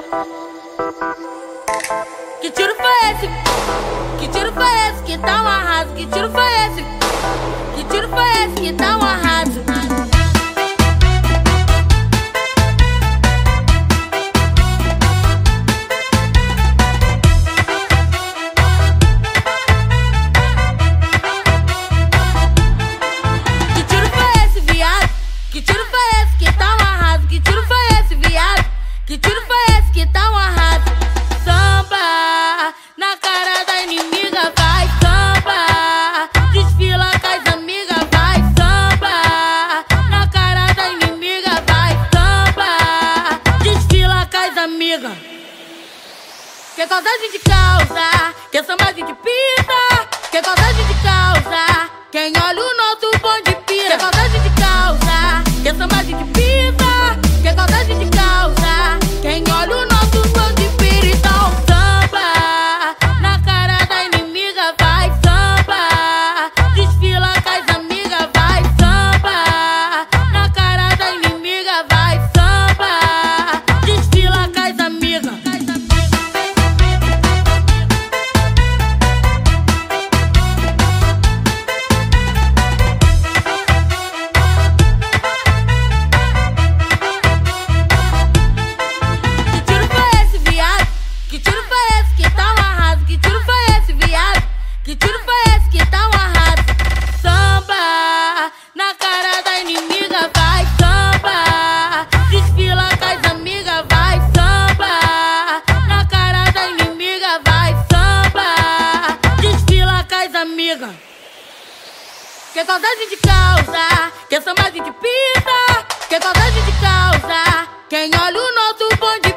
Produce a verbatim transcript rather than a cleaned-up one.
Que tiro foi esse? Que tiro foi esse que tá um arraso? Que tiro foi esse? Que tiro foi esse que tá um arraso? Que tiro foi esse, viado? Que tiro foi esse que tá um arraso? Que tiro foi esse, viado? Que tiro foi esse que tá um arraso? Samba na cara da inimiga, vai samba. Desfila com as amigas, vai samba. Na cara da inimiga, vai samba. Desfila com as amigas. Que causa a gente causa, que samba a gente pisa. Que causa a gente causa, quem olha o nosso bonde pira. Que causa a gente causa, que samba a gente pisa. Que causa a gente causa, quem olha o nosso bonde pira. Então samba na cara da inimiga, vai samba. Desfila com as amigas, vai samba. Na cara da inimiga, vai samba. Desfila com as amigas. Que tiro foi esse que tá um arraso? Que tiro foi esse, viado? Que tiro foi esse que tá um arraso? Samba na cara da inimiga, vai samba. Desfila com as amigas, vai samba. Na cara da inimiga, vai samba. Desfila com as amigas. Que causa a gente causa, que samba a gente pisa. Que causa a gente causa, quem olha o nosso bonde